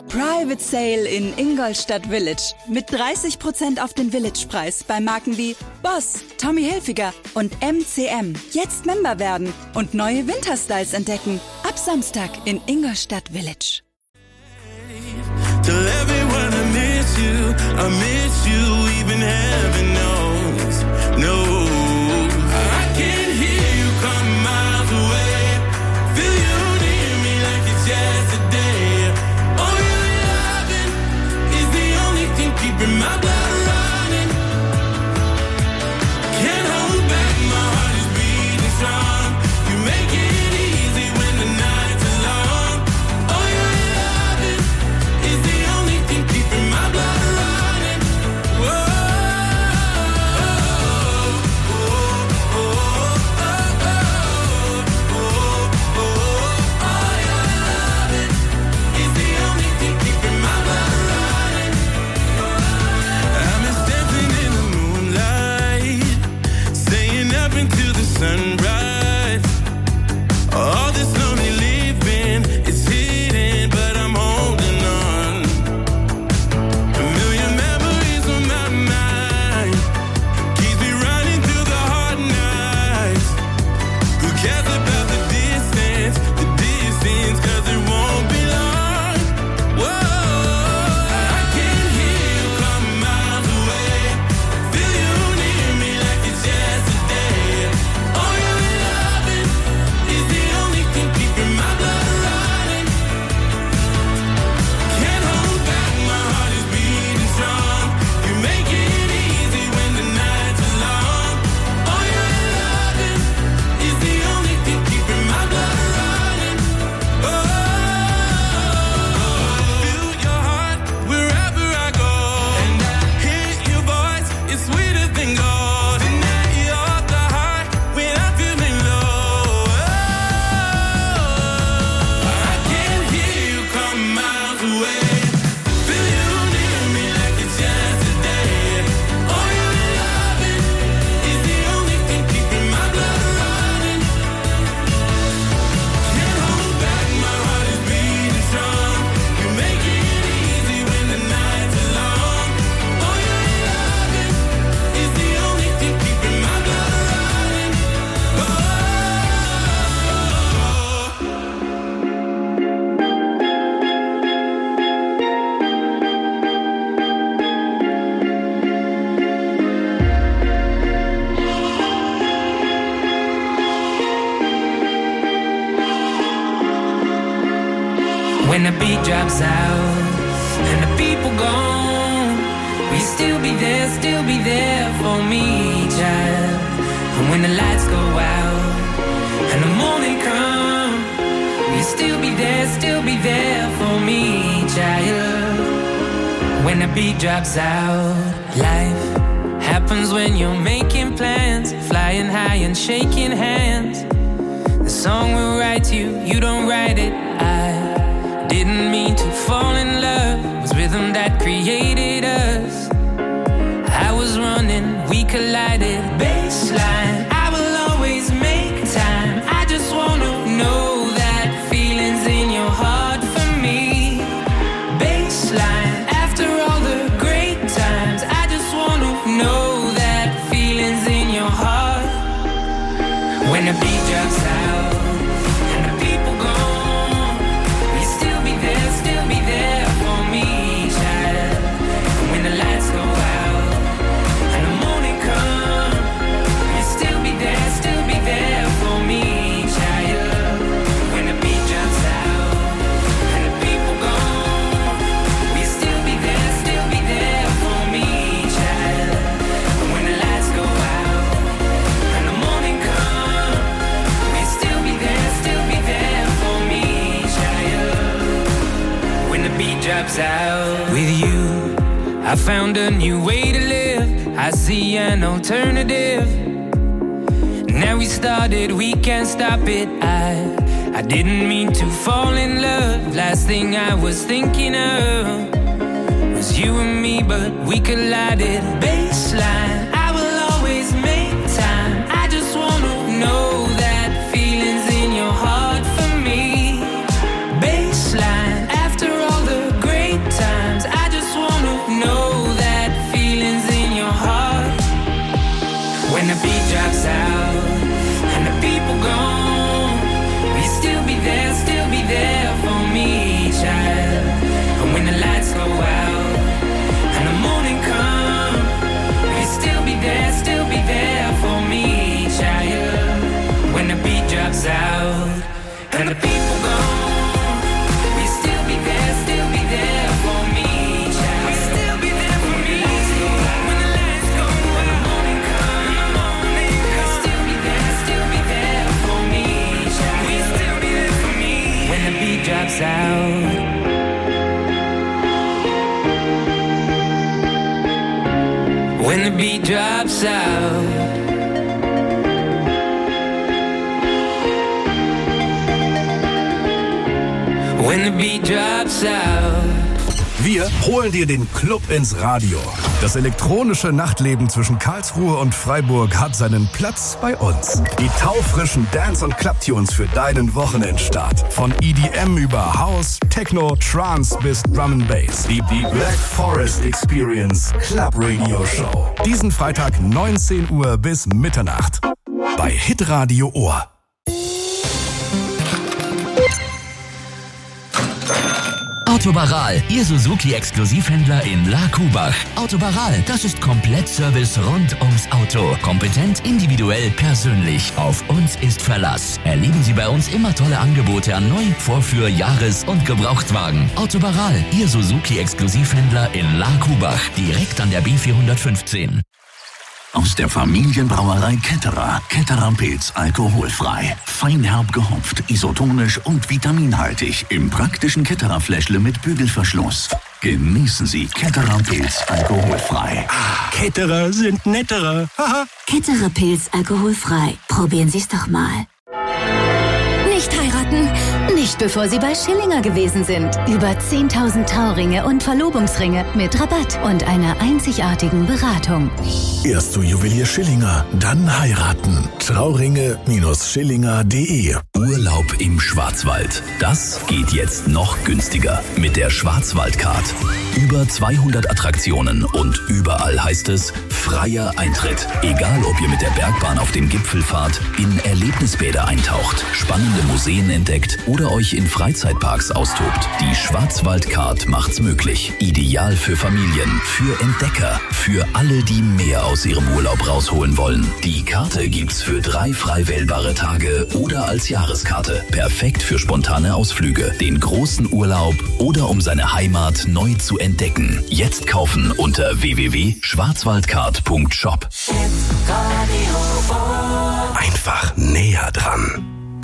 Private Sale in Ingolstadt Village. Mit 30% auf den Village-Preis bei Marken wie Boss, Tommy Hilfiger und MCM. Jetzt Member werden und neue Winterstyles entdecken. Ab Samstag in Ingolstadt Village. Tell everyone I miss you, even heaven knows. No, I can hear you come miles away. Feel you near me like it's yesterday. Oh, your loving is the only thing keeping my blood running. Can't hold back, my heart is beating strong. You make it easy when the nights are long. Oh, your loving is the only thing keeping my blood running. Whoa. Sunrise, all this lonely living, it's hidden, but I'm holding on. A million memories on my mind, keeps me running through the hard nights. Who cares about the distance, cause it won't be long. Whoa, I can hear you come miles away, feel you near me like it's yesterday. When the beat drops out and the people gone, will you still be there for me, child? And when the lights go out and the morning come, will you still be there for me, child? When the beat drops out, life happens when you're making plans, flying high and shaking hands. The song will write you, you don't write it. I didn't mean to fall in love, it was rhythm that created us. I was running, we collided. Baseline, I will always make time. I just wanna know that feeling's in your heart for me. Baseline, after all the great times, I just wanna know that feeling's in your heart. When the beat drops out and the people gone, will you still be there for me, child? When the lights go out and the morning come, will you still be there for me, child? When the beat drops out and the people gone, will you still be there for me, child? When the lights go out and the morning come, will you still be there for me, child? When the beat drops out. With you, I found a new way to live. I see an alternative. Now we started, we can't stop it. I didn't mean to fall in love. Last thing I was thinking of was you and me, but we collided. Baseline, I will always make time. I just wanna know that feeling's in your heart for me. Baseline, after all the great the beat drops out. When the beat drops out. Wir holen dir den Club ins Radio. Das elektronische Nachtleben zwischen Karlsruhe und Freiburg hat seinen Platz bei uns. Die taufrischen Dance- und Clubtunes für deinen Wochenendstart. Von EDM über House, Techno, Trance bis Drum and Bass. Die Black Forest Experience Club Radio Show. Diesen Freitag 19 Uhr bis Mitternacht. Bei Hitradio Ohr. Autobaral, Ihr Suzuki-Exklusivhändler in La Kubach. Autobaral, das ist Komplettservice rund ums Auto. Kompetent, individuell, persönlich. Auf uns ist Verlass. Erleben Sie bei uns immer tolle Angebote an Neu-, Vorführ-, Jahres- und Gebrauchtwagen. Autobaral, Ihr Suzuki-Exklusivhändler in La Kubach. Direkt an der B415. Aus der Familienbrauerei Ketterer. Ketterer Pilz alkoholfrei. Feinherb gehopft, isotonisch und vitaminhaltig. Im praktischen Ketterer Fläschle mit Bügelverschluss. Genießen Sie Ketterer Pilz alkoholfrei. Ketterer sind netterer. Ketterer Pilz alkoholfrei. Probieren Sie es doch mal. Nicht heiraten. Nicht bevor Sie bei Schillinger gewesen sind. Über 10.000 Trauringe und Verlobungsringe mit Rabatt und einer einzigartigen Beratung. Erst zu Juwelier Schillinger, dann heiraten. Trauringe-Schillinger.de. Urlaub im Schwarzwald. Das geht jetzt noch günstiger mit der Schwarzwaldcard. Über 200 Attraktionen und überall heißt es freier Eintritt. Egal, ob ihr mit der Bergbahn auf den Gipfel fahrt, in Erlebnisbäder eintaucht, spannende Museen entdeckt oder euch in Freizeitparks austobt. Die Schwarzwaldcard macht's möglich. Ideal für Familien, für Entdecker, für alle, die mehr aus ihrem Urlaub rausholen wollen. Die Karte gibt's für 3 frei wählbare Tage oder als Jahreskarte. Perfekt für spontane Ausflüge, den großen Urlaub oder um seine Heimat neu zu entdecken. Jetzt kaufen unter www.schwarzwaldcard.shop. Einfach näher dran.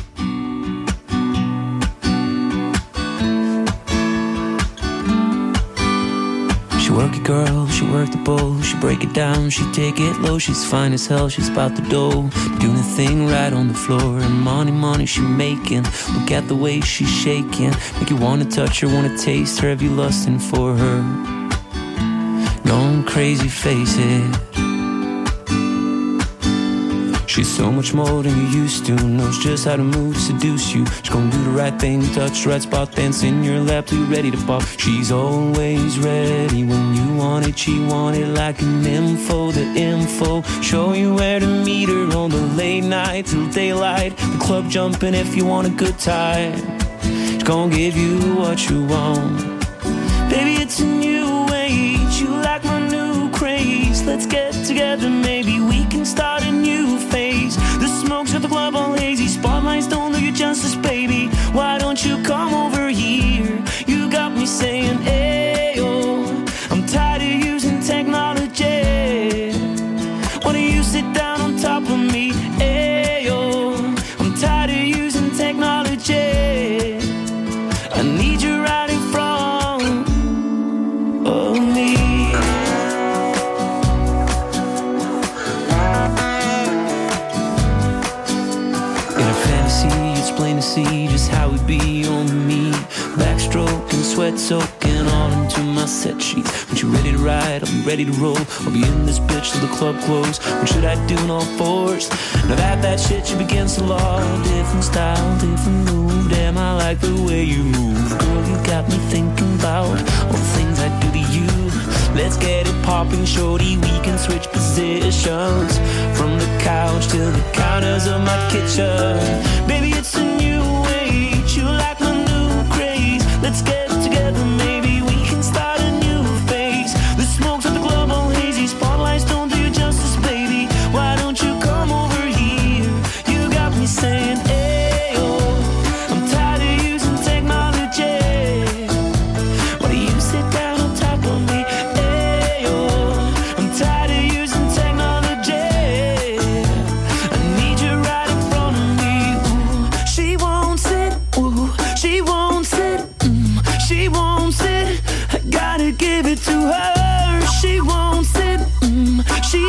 She work it, girl, she work the bowl. She break it down, she take it low. She's fine as hell, she's about the dough. Doing the thing right on the floor. And money she making. Look at the way she's shaking. Make you wanna touch her, wanna taste her. Have you lusting for her? Gone crazy, face it. She's so much more than you used to. Knows just how to move, seduce you. She's gonna do the right thing, touch the right spot, dance in your lap till you're ready to pop. She's always ready when you want it. She want it like an info, the info. Show you where to meet her on the late night till daylight. The club jumping if you want a good time. She's gonna give you what you want. Baby, it's a new age. You like my new craze. Let's get together, maybe we can start a new phase. The smoke's at the club all hazy. Spotlights don't do you justice, baby. Why don't you come over here? You got me saying, ayo. I'm tired of using technology. Why don't you sit down on top of me? Ayo. I'm tired of using technology. I need you right in front of me. It's plain to see just how we be on me. Backstroking, sweat soaking all into my set sheets. When you ready to ride, I'll be ready to roll. I'll be in this bitch till the club close. What should I do on all fours? Now that shit you against the law. Different style, different move. Damn, I like the way you move. Girl, you got me thinking about all the things I do to you. Let's get it popping, shorty. We can switch positions from the couch to the counters of my kitchen. Baby, it's a new age. You like my new craze. Let's get together, maybe we can start a new phase. The smoke's at the club all hazy. Spotlights don't do you justice, baby. Why don't you come over here? You got me saying, ayo. I'm tired of using technology. Why do you sit down on top of me? I'm tired of using technology. I need you right in front of me. Ooh, she won't sit. Ooh, she won't sit. She won't sit. I gotta give it to her. She won't sit. She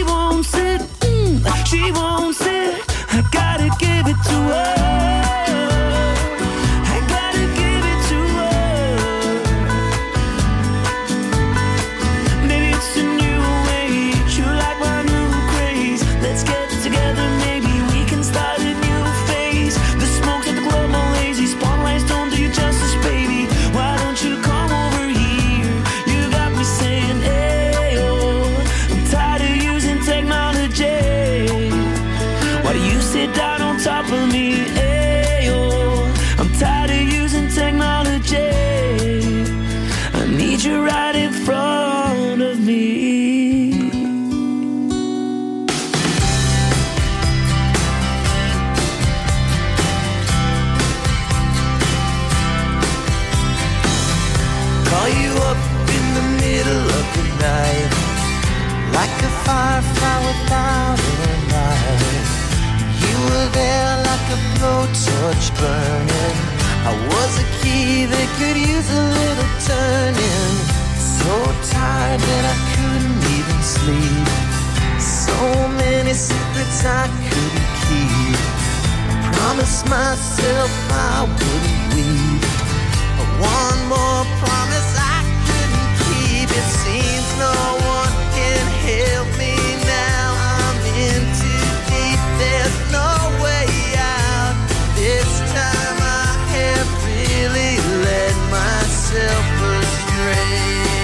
middle of the night, like a firefly without a light. You were there like a blowtorch burning. I was a key that could use a little turning. So tired that I couldn't even sleep. So many secrets I couldn't keep. I promised myself I wouldn't weep. But one more promise I couldn't keep. It seems no one can help me now. I'm in too deep, there's no way out. This time I have really led myself astray.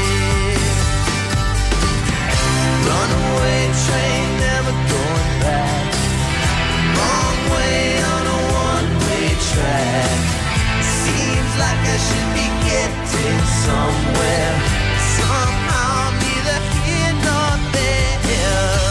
Runaway train, never going back. Wrong way on a one-way track. Seems like I should be getting somewhere. Somehow I'm neither here nor there.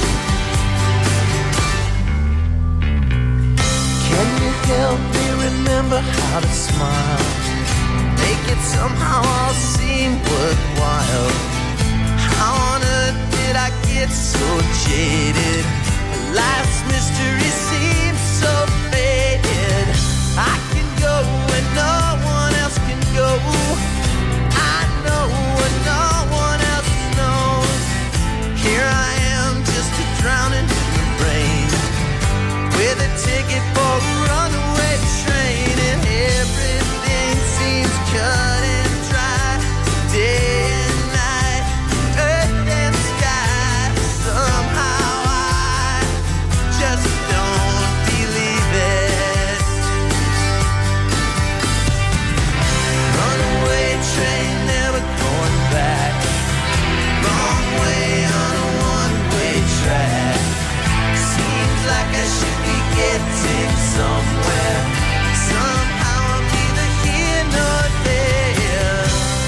Can you help me remember how to smile? Make it somehow all seem worthwhile. How on earth did I get so jaded? Life's mystery seems so faded. I can go when no one else can go. I know what no one else knows. Here I am, just a drowning in the rain, with a ticket for a runaway train, and everything seems cut and dry. Day and night, earth and sky. Somehow I just don't believe it. Runaway train, never going back. Wrong way on a one-way track. Seems like I should be getting somewhere. Somehow I'm neither here nor there.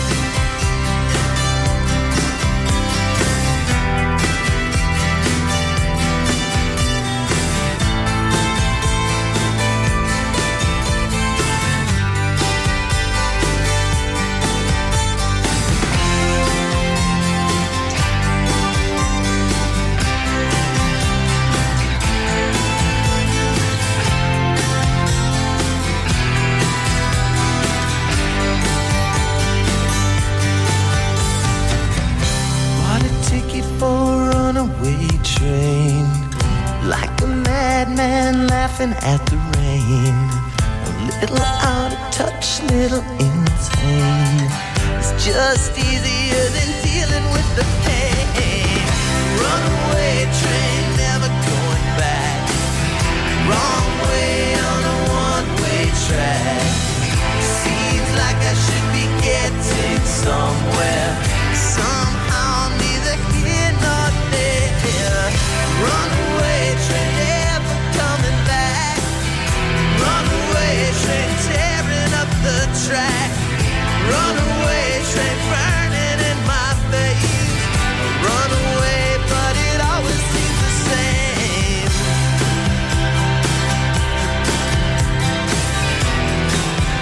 Bought a ticket for a runaway train, like a madman laughing at the rain. A little out of touch, little insane. It's just easier than dealing with the pain. Runaway train, never going back. Wrong way on a one-way track. Seems like I should be getting somewhere. Somehow I'm neither here nor there. Runaway train, never coming back. Runaway train, tearing up the track. Runaway